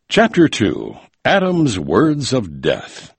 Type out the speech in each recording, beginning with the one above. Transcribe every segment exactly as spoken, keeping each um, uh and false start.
Chapter two. Adam's Words of Death.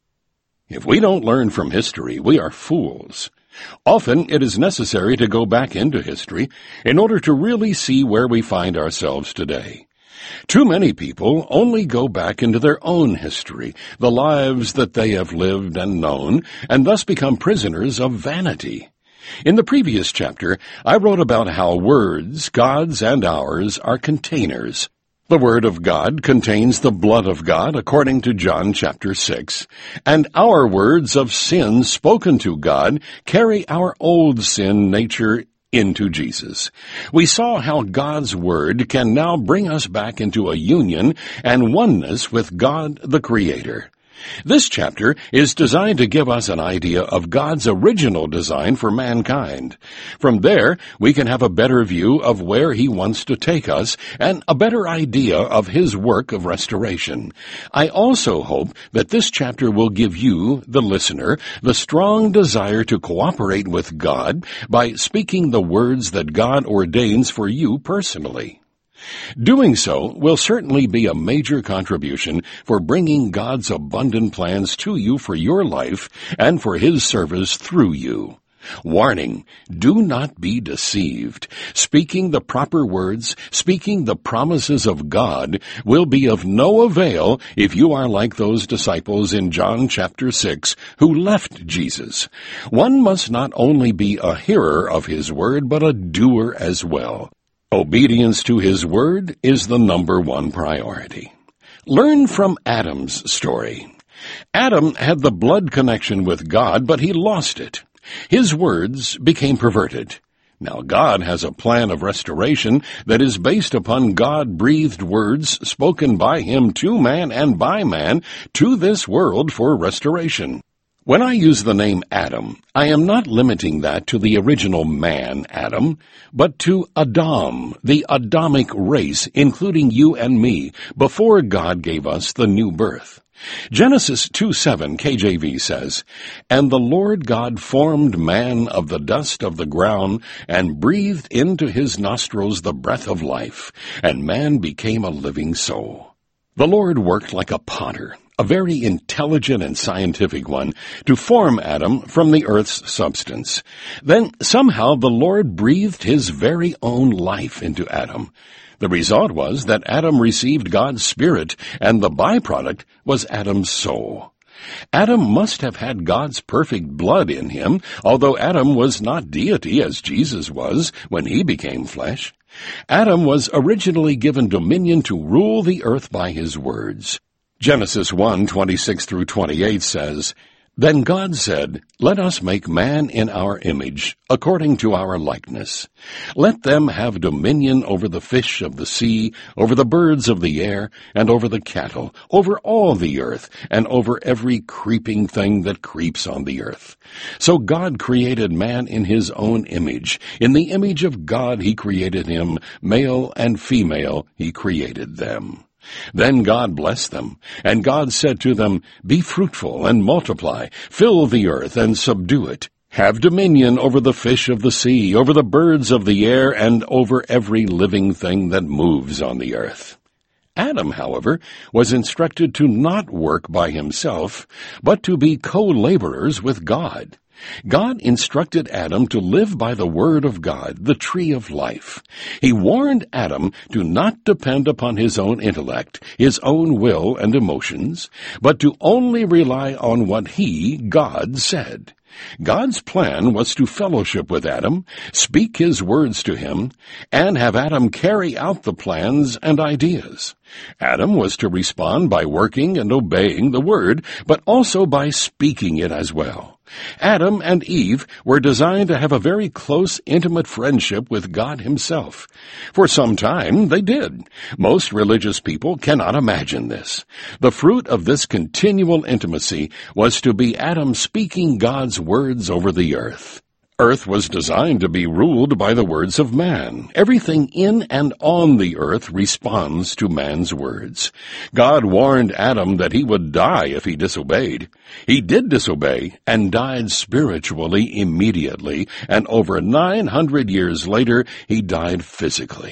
If we don't learn from history, we are fools. Often it is necessary to go back into history in order to really see where we find ourselves today. Too many people only go back into their own history, the lives that they have lived and known, and thus become prisoners of vanity. In the previous chapter, I wrote about how words, God's and ours, are containers. The Word of God contains the blood of God, according to John chapter six, and our words of sin spoken to God carry our old sin nature into Jesus. We saw how God's Word can now bring us back into a union and oneness with God the Creator. This chapter is designed to give us an idea of God's original design for mankind. From there, we can have a better view of where He wants to take us and a better idea of His work of restoration. I also hope that this chapter will give you, the listener, the strong desire to cooperate with God by speaking the words that God ordains for you personally. Doing so will certainly be a major contribution for bringing God's abundant plans to you for your life and for His service through you. Warning, do not be deceived. Speaking the proper words, speaking the promises of God will be of no avail if you are like those disciples in John chapter six who left Jesus. One must not only be a hearer of His word, but a doer as well. Obedience to His word is the number one priority. Learn from Adam's story. Adam had the blood connection with God, but he lost it. His words became perverted. Now God has a plan of restoration that is based upon God-breathed words spoken by Him to man and by man to this world for restoration. When I use the name Adam, I am not limiting that to the original man, Adam, but to Adam, the Adamic race, including you and me, before God gave us the new birth. Genesis two seven K J V says, "And the Lord God formed man of the dust of the ground, and breathed into his nostrils the breath of life, and man became a living soul." The Lord worked like a potter, a very intelligent and scientific one, to form Adam from the earth's substance. Then somehow the Lord breathed His very own life into Adam. The result was that Adam received God's Spirit, and the byproduct was Adam's soul. Adam must have had God's perfect blood in him, although Adam was not deity as Jesus was when He became flesh. Adam was originally given dominion to rule the earth by his words. Genesis one twenty-six through twenty-eight says, "Then God said, Let us make man in our image, according to our likeness. Let them have dominion over the fish of the sea, over the birds of the air, and over the cattle, over all the earth, and over every creeping thing that creeps on the earth. So God created man in His own image. In the image of God He created him, male and female He created them. Then God blessed them, and God said to them, Be fruitful and multiply, fill the earth and subdue it. Have dominion over the fish of the sea, over the birds of the air, and over every living thing that moves on the earth." Adam, however, was instructed to not work by himself, but to be co-laborers with God. God instructed Adam to live by the Word of God, the tree of life. He warned Adam to not depend upon his own intellect, his own will and emotions, but to only rely on what He, God, said. God's plan was to fellowship with Adam, speak His words to him, and have Adam carry out the plans and ideas. Adam was to respond by working and obeying the Word, but also by speaking it as well. Adam and Eve were designed to have a very close, intimate friendship with God Himself. For some time, they did. Most religious people cannot imagine this. The fruit of this continual intimacy was to be Adam speaking God's words over the earth. Earth was designed to be ruled by the words of man. Everything in and on the earth responds to man's words. God warned Adam that he would die if he disobeyed. He did disobey and died spiritually immediately, and over nine hundred years later he died physically.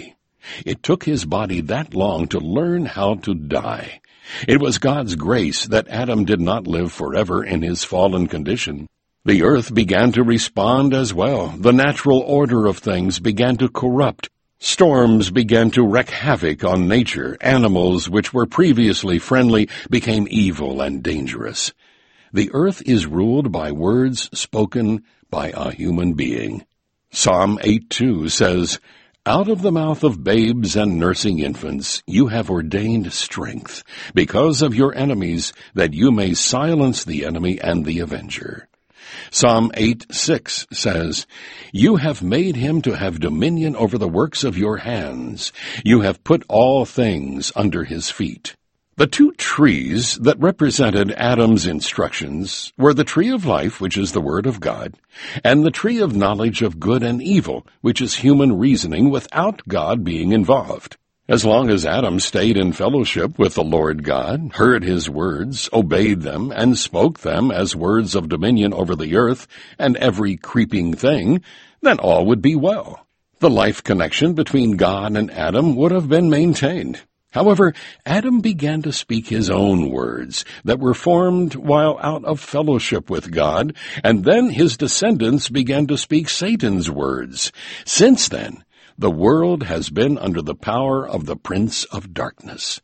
It took his body that long to learn how to die. It was God's grace that Adam did not live forever in his fallen condition. The earth began to respond as well. The natural order of things began to corrupt. Storms began to wreak havoc on nature. Animals which were previously friendly became evil and dangerous. The earth is ruled by words spoken by a human being. Psalm eight two says, "Out of the mouth of babes and nursing infants you have ordained strength, because of your enemies, that you may silence the enemy and the avenger." Psalm eight six says, "You have made him to have dominion over the works of your hands. You have put all things under his feet." The two trees that represented Adam's instructions were the tree of life, which is the Word of God, and the tree of knowledge of good and evil, which is human reasoning without God being involved. As long as Adam stayed in fellowship with the Lord God, heard his words, obeyed them, and spoke them as words of dominion over the earth and every creeping thing, then all would be well. The life connection between God and Adam would have been maintained. However, Adam began to speak his own words that were formed while out of fellowship with God, and then his descendants began to speak Satan's words. Since then, the world has been under the power of the prince of darkness.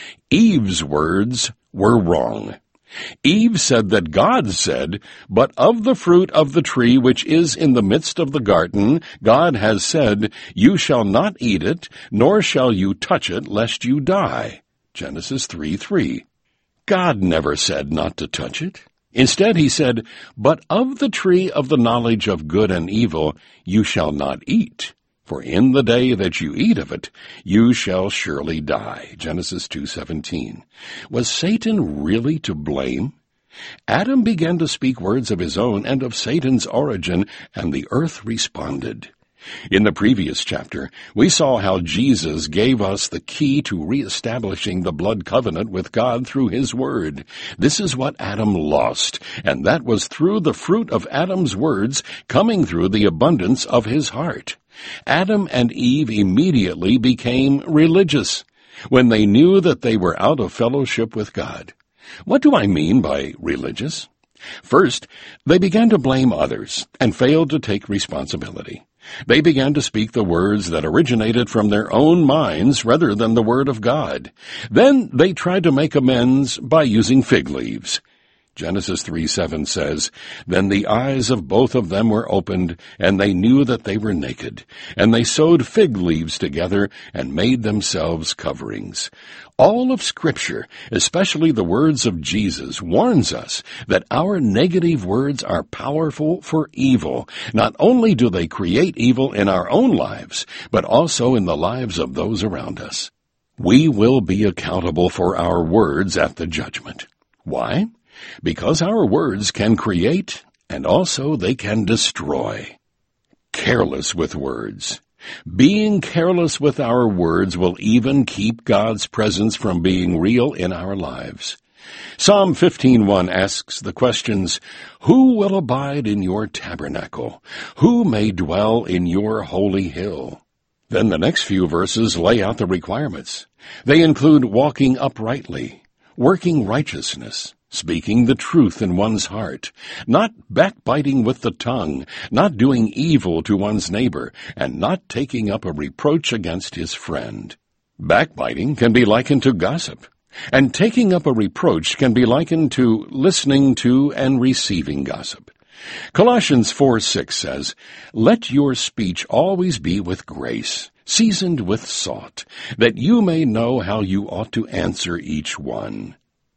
Eve's words were wrong. Eve said that God said, "But of the fruit of the tree which is in the midst of the garden, God has said, You shall not eat it, nor shall you touch it, lest you die." Genesis three three. God never said not to touch it. Instead he said, "But of the tree of the knowledge of good and evil you shall not eat. For in the day that you eat of it, you shall surely die." Genesis two seventeen. Was Satan really to blame? Adam began to speak words of his own and of Satan's origin, and the earth responded. In the previous chapter, we saw how Jesus gave us the key to reestablishing the blood covenant with God through his word. This is what Adam lost, and that was through the fruit of Adam's words coming through the abundance of his heart. Adam and Eve immediately became religious when they knew that they were out of fellowship with God. What do I mean by religious? First, they began to blame others and failed to take responsibility. They began to speak the words that originated from their own minds rather than the word of God. Then they tried to make amends by using fig leaves. Genesis three seven says, "Then the eyes of both of them were opened, and they knew that they were naked. And they sewed fig leaves together and made themselves coverings." All of Scripture, especially the words of Jesus, warns us that our negative words are powerful for evil. Not only do they create evil in our own lives, but also in the lives of those around us. We will be accountable for our words at the judgment. Why? Because our words can create, and also they can destroy. Careless with words. Being careless with our words will even keep God's presence from being real in our lives. Psalm fifteen one asks the questions, "Who will abide in your tabernacle? Who may dwell in your holy hill?" Then the next few verses lay out the requirements. They include walking uprightly, working righteousness, speaking the truth in one's heart, not backbiting with the tongue, not doing evil to one's neighbor, and not taking up a reproach against his friend. Backbiting can be likened to gossip, and taking up a reproach can be likened to listening to and receiving gossip. Colossians four six says, "Let your speech always be with grace, seasoned with salt, that you may know how you ought to answer each one."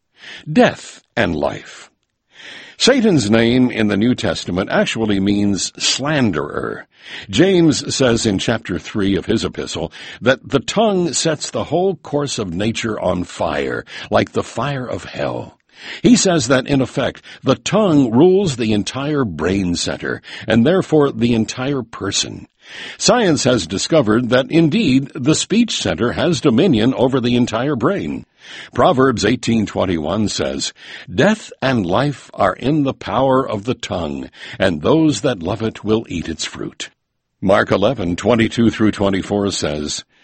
Death and life. Satan's name in the New Testament actually means slanderer. James says in chapter three of his epistle that the tongue sets the whole course of nature on fire, like the fire of hell. He says that, in effect, the tongue rules the entire brain center, and therefore the entire person. Science has discovered that, indeed, the speech center has dominion over the entire brain. Proverbs eighteen twenty-one says, "Death and life are in the power of the tongue, and those that love it will eat its fruit." Mark eleven twenty-two through twenty-four says,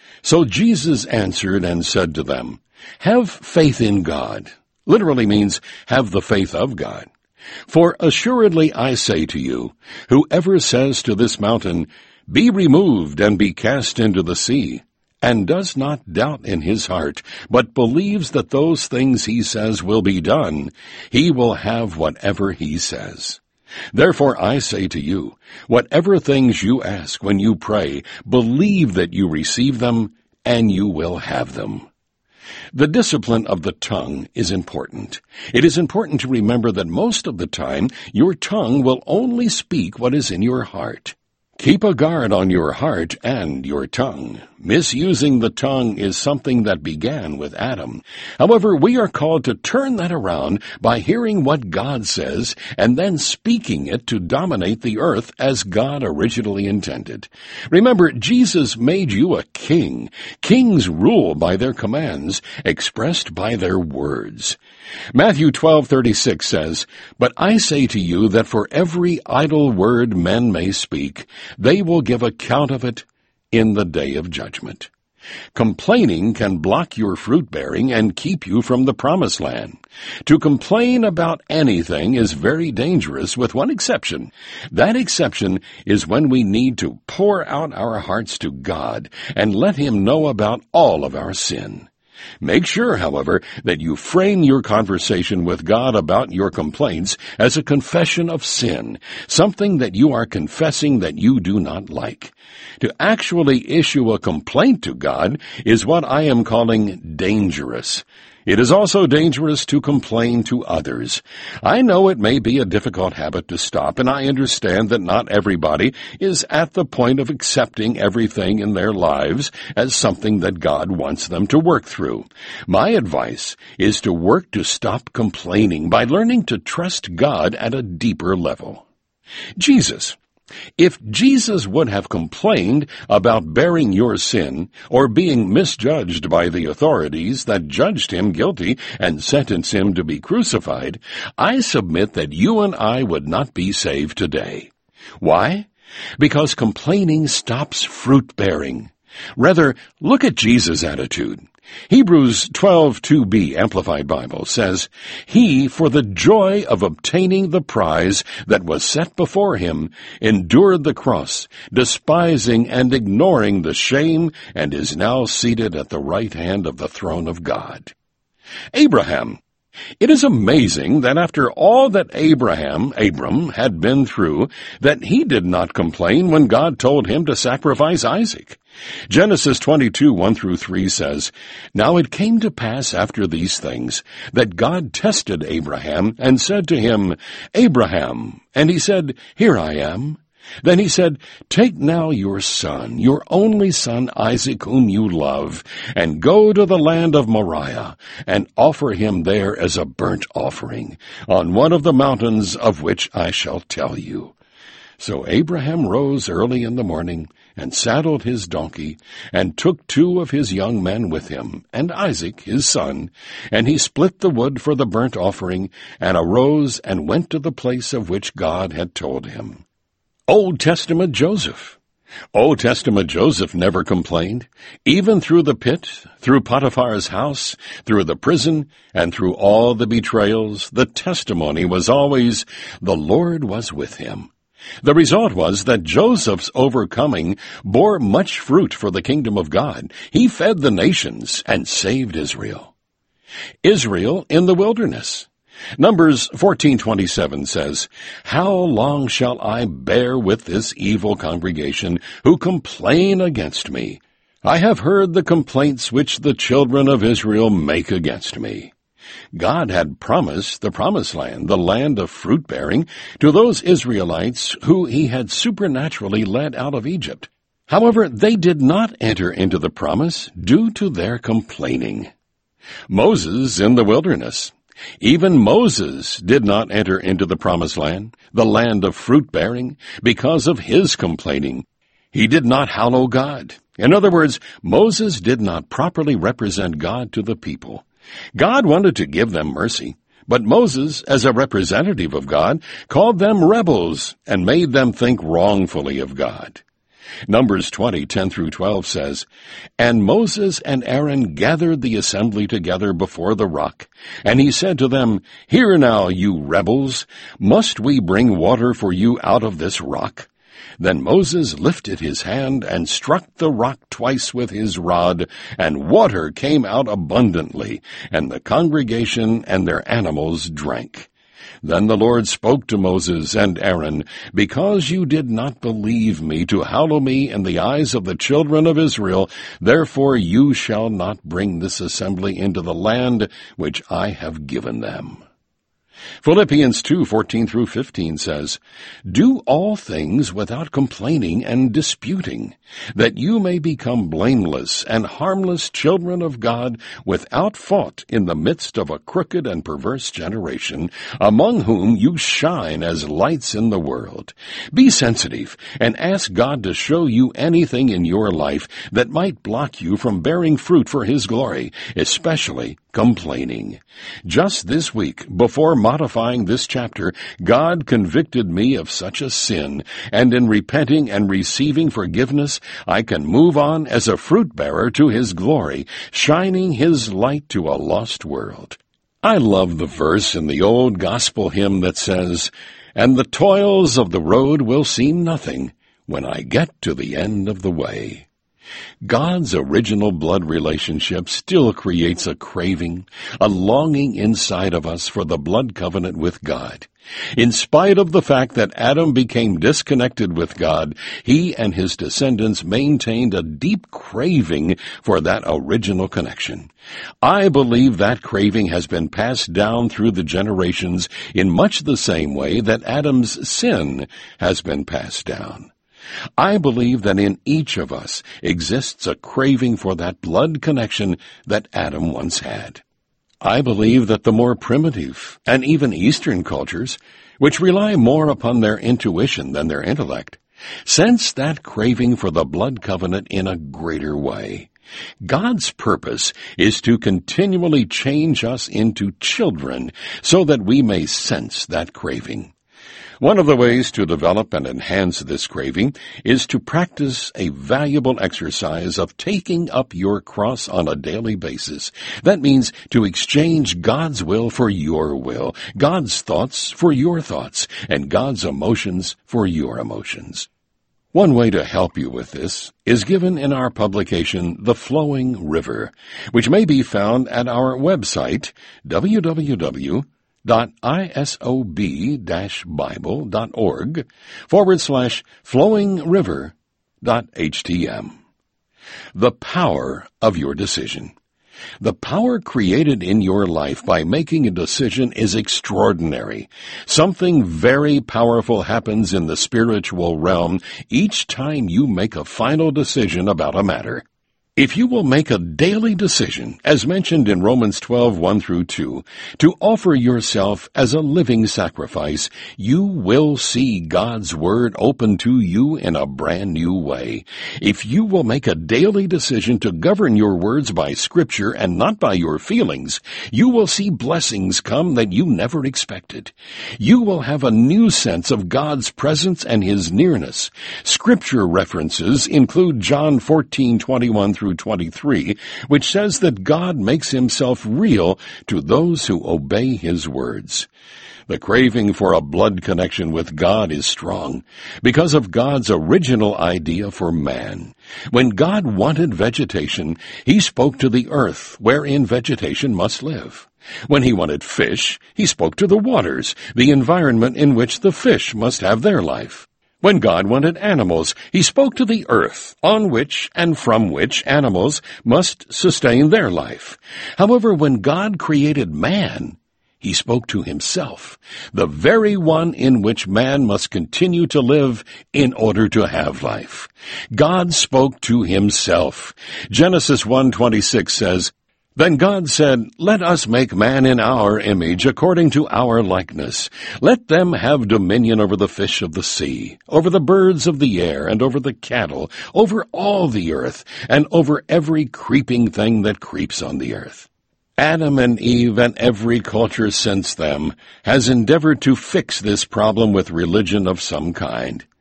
So Jesus answered and said to them, "Have faith in God." Literally means, have the faith of God. "For assuredly I say to you, whoever says to this mountain, 'Be removed and be cast into the sea,' and does not doubt in his heart, but believes that those things he says will be done, he will have whatever he says. Therefore I say to you, whatever things you ask when you pray, believe that you receive them, and you will have them." The discipline of the tongue is important. It is important to remember that most of the time your tongue will only speak what is in your heart. Keep a guard on your heart and your tongue. Misusing the tongue is something that began with Adam. However, we are called to turn that around by hearing what God says and then speaking it to dominate the earth as God originally intended. Remember, Jesus made you a king. Kings rule by their commands, expressed by their words. Matthew twelve thirty-six says, "But I say to you that for every idle word men may speak, they will give account of it in the day of judgment." Complaining can block your fruit-bearing and keep you from the promised land. To complain about anything is very dangerous, with one exception. That exception is when we need to pour out our hearts to God and let Him know about all of our sin. Make sure, however, that you frame your conversation with God about your complaints as a confession of sin, something that you are confessing that you do not like. To actually issue a complaint to God is what I am calling dangerous. It is also dangerous to complain to others. I know it may be a difficult habit to stop, and I understand that not everybody is at the point of accepting everything in their lives as something that God wants them to work through. My advice is to work to stop complaining by learning to trust God at a deeper level. Jesus. If Jesus would have complained about bearing your sin or being misjudged by the authorities that judged him guilty and sentenced him to be crucified, I submit that you and I would not be saved today. Why? Because complaining stops fruit-bearing. Rather, look at Jesus' attitude. Hebrews twelve two b Amplified Bible says, "He, for the joy of obtaining the prize that was set before him, endured the cross, despising and ignoring the shame, and is now seated at the right hand of the throne of God." Abraham. It is amazing that after all that Abraham, Abram, had been through, that he did not complain when God told him to sacrifice Isaac. Genesis twenty-two, one through three says, "Now it came to pass after these things, that God tested Abraham, and said to him, 'Abraham,' and he said, 'Here I am.' Then he said, 'Take now your son, your only son Isaac, whom you love, and go to the land of Moriah, and offer him there as a burnt offering, on one of the mountains of which I shall tell you.' So Abraham rose early in the morning, and saddled his donkey, and took two of his young men with him, and Isaac his son, and he split the wood for the burnt offering, and arose and went to the place of which God had told him." Old Testament Joseph. Old Testament Joseph never complained. Even through the pit, through Potiphar's house, through the prison, and through all the betrayals, the testimony was always, "The Lord was with him." The result was that Joseph's overcoming bore much fruit for the kingdom of God. He fed the nations and saved Israel. Israel in the wilderness. Numbers fourteen twenty-seven says, "How long shall I bear with this evil congregation who complain against me? I have heard the complaints which the children of Israel make against me." God had promised the promised land, the land of fruit-bearing, to those Israelites who he had supernaturally led out of Egypt. However, they did not enter into the promise due to their complaining. Moses in the wilderness. Even Moses did not enter into the promised land, the land of fruit-bearing, because of his complaining. He did not hallow God. In other words, Moses did not properly represent God to the people. God wanted to give them mercy, but Moses, as a representative of God, called them rebels and made them think wrongfully of God. Numbers twenty, ten through twelve says, And Moses and Aaron gathered the assembly together before the rock, and he said to them, Hear now, you rebels, must we bring water for you out of this rock? Then Moses lifted his hand and struck the rock twice with his rod, and water came out abundantly, and the congregation and their animals drank. Then the Lord spoke to Moses and Aaron, Because you did not believe me to hallow me in the eyes of the children of Israel, therefore you shall not bring this assembly into the land which I have given them. Philippians two, fourteen through fifteen says, Do all things without complaining and disputing, that you may become blameless and harmless children of God, without fault in the midst of a crooked and perverse generation, among whom you shine as lights in the world. Be sensitive and ask God to show you anything in your life that might block you from bearing fruit for His glory, especially complaining. Just this week, before modifying this chapter, God convicted me of such a sin, and in repenting and receiving forgiveness, I can move on as a fruit-bearer to His glory, shining His light to a lost world. I love the verse in the old gospel hymn that says, And the toils of the road will seem nothing when I get to the end of the way. God's original blood relationship still creates a craving, a longing inside of us for the blood covenant with God. In spite of the fact that Adam became disconnected with God, he and his descendants maintained a deep craving for that original connection. I believe that craving has been passed down through the generations in much the same way that Adam's sin has been passed down. I believe that in each of us exists a craving for that blood connection that Adam once had. I believe that the more primitive and even Eastern cultures, which rely more upon their intuition than their intellect, sense that craving for the blood covenant in a greater way. God's purpose is to continually change us into children so that we may sense that craving. One of the ways to develop and enhance this craving is to practice a valuable exercise of taking up your cross on a daily basis. That means to exchange God's will for your will, God's thoughts for your thoughts, and God's emotions for your emotions. One way to help you with this is given in our publication, The Flowing River, which may be found at our website, w w w dot isob dash bible dot org forward slash flowing river dot htm. The power of your decision. The power created in your life by making a decision is extraordinary. Something very powerful happens in the spiritual realm each time you make a final decision about a matter. If you will make a daily decision, as mentioned in Romans twelve, one through two, to offer yourself as a living sacrifice, you will see God's Word open to you in a brand new way. If you will make a daily decision to govern your words by Scripture and not by your feelings, you will see blessings come that you never expected. You will have a new sense of God's presence and His nearness. Scripture references include John fourteen, twenty-one through twenty-three, which says that God makes Himself real to those who obey His words. The craving for a blood connection with God is strong because of God's original idea for man. When God wanted vegetation, He spoke to the earth wherein vegetation must live. When He wanted fish, He spoke to the waters, the environment in which the fish must have their life. When God wanted animals, He spoke to the earth, on which and from which animals must sustain their life. However, when God created man, He spoke to Himself, the very one in which man must continue to live in order to have life. God spoke to Himself. Genesis one twenty-six says, Then God said, Let us make man in our image, according to our likeness. Let them have dominion over the fish of the sea, over the birds of the air, and over the cattle, over all the earth, and over every creeping thing that creeps on the earth. Adam and Eve and every culture since them has endeavored to fix this problem with religion of some kind.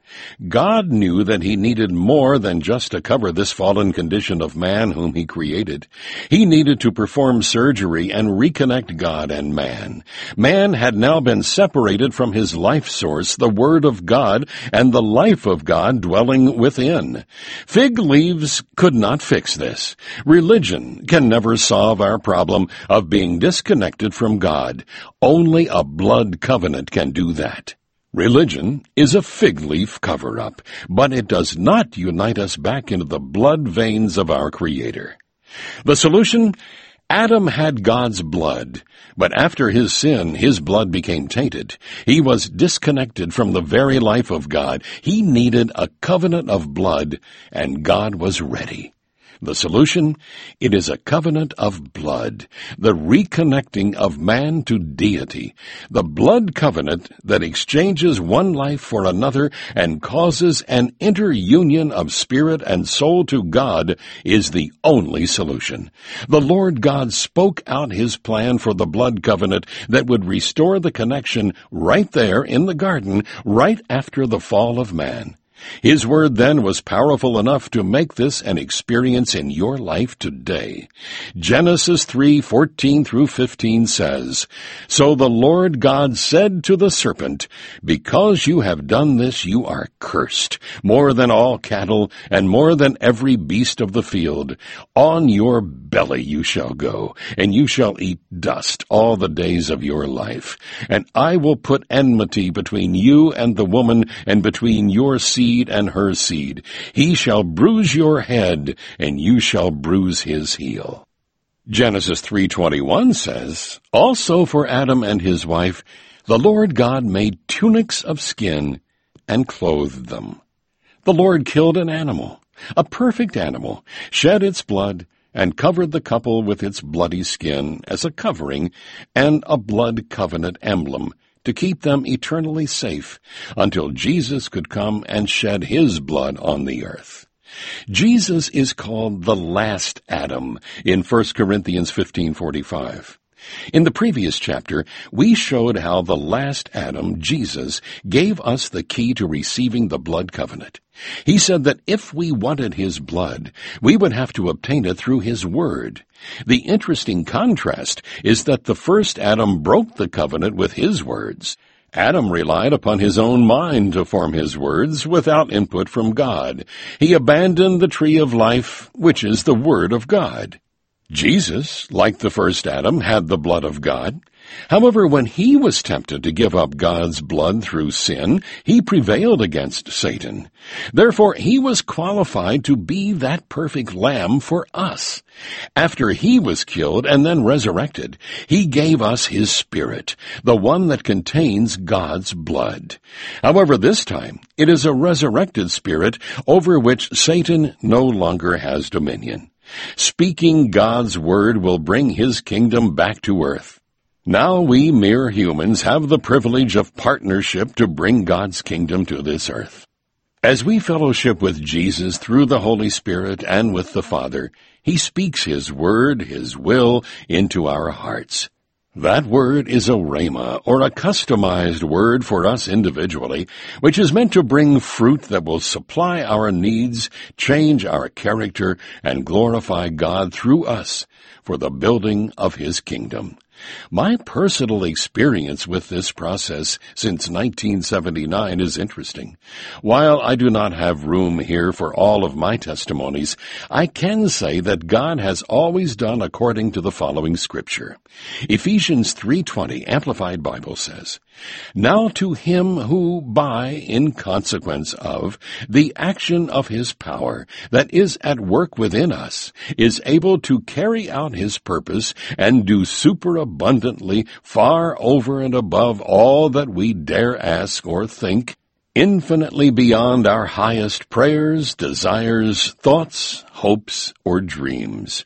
God knew that he needed more than just to cover this fallen condition of man whom he created. He needed to perform surgery and reconnect God and man. Man had now been separated from his life source, the Word of God, and the life of God dwelling within. Fig leaves could not fix this. Religion can never solve our problem of being disconnected from God. Only a blood covenant can do that. Religion is a fig leaf cover-up, but it does not unite us back into the blood veins of our Creator. The solution? Adam had God's blood, but after his sin, his blood became tainted. He was disconnected from the very life of God. He needed a covenant of blood, and God was ready. The solution? It is a covenant of blood, the reconnecting of man to deity. The blood covenant that exchanges one life for another and causes an interunion of spirit and soul to God is the only solution. The Lord God spoke out his plan for the blood covenant that would restore the connection right there in the garden, right after the fall of man. His word then was powerful enough to make this an experience in your life today. Genesis three fourteen through fifteen says, "So the Lord God said to the serpent, Because you have done this, you are cursed, more than all cattle, and more than every beast of the field. On your belly you shall go, and you shall eat dust all the days of your life. And I will put enmity between you and the woman, and between your seed and her seed. He shall bruise your head, and you shall bruise his heel." Genesis three twenty-one says, "Also for Adam and his wife, the Lord God made tunics of skin and clothed them." The Lord killed an animal, a perfect animal, shed its blood, and covered the couple with its bloody skin as a covering and a blood covenant emblem, to keep them eternally safe until Jesus could come and shed his blood on the earth. Jesus is called the last Adam in First Corinthians fifteen forty-five. In the previous chapter, we showed how the last Adam, Jesus, gave us the key to receiving the blood covenant. He said that if we wanted his blood, we would have to obtain it through his word. The interesting contrast is that the first Adam broke the covenant with his words. Adam relied upon his own mind to form his words without input from God. He abandoned the tree of life, which is the word of God. Jesus, like the first Adam, had the blood of God. However, when he was tempted to give up God's blood through sin, he prevailed against Satan. Therefore, he was qualified to be that perfect lamb for us. After he was killed and then resurrected, he gave us his Spirit, the one that contains God's blood. However, this time, it is a resurrected Spirit over which Satan no longer has dominion. Speaking God's word will bring his kingdom back to earth. Now we mere humans have the privilege of partnership to bring God's kingdom to this earth. As we fellowship with Jesus through the Holy Spirit and with the Father, he speaks his word, his will, into our hearts. That word is a rhema, or a customized word for us individually, which is meant to bring fruit that will supply our needs, change our character, and glorify God through us for the building of his kingdom. My personal experience with this process since nineteen seventy-nine is interesting. While I do not have room here for all of my testimonies, I can say that God has always done according to the following scripture. Ephesians three twenty, Amplified Bible says, "Now to him who by, in consequence of, the action of his power that is at work within us, is able to carry out his purpose and do superabundantly far over and above all that we dare ask or think, infinitely beyond our highest prayers, desires, thoughts, hopes, or dreams."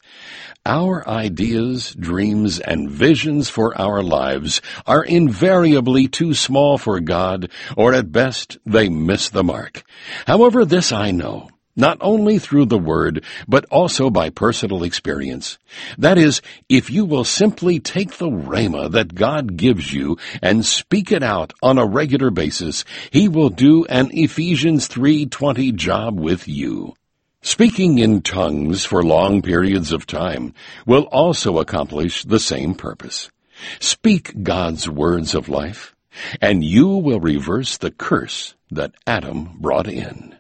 Our ideas, dreams, and visions for our lives are invariably too small for God, or at best they miss the mark. However, this I know. not only through the Word, but also by personal experience. That is, if you will simply take the rhema that God gives you and speak it out on a regular basis, He will do an Ephesians three twenty job with you. Speaking in tongues for long periods of time will also accomplish the same purpose. Speak God's words of life, and you will reverse the curse that Adam brought in.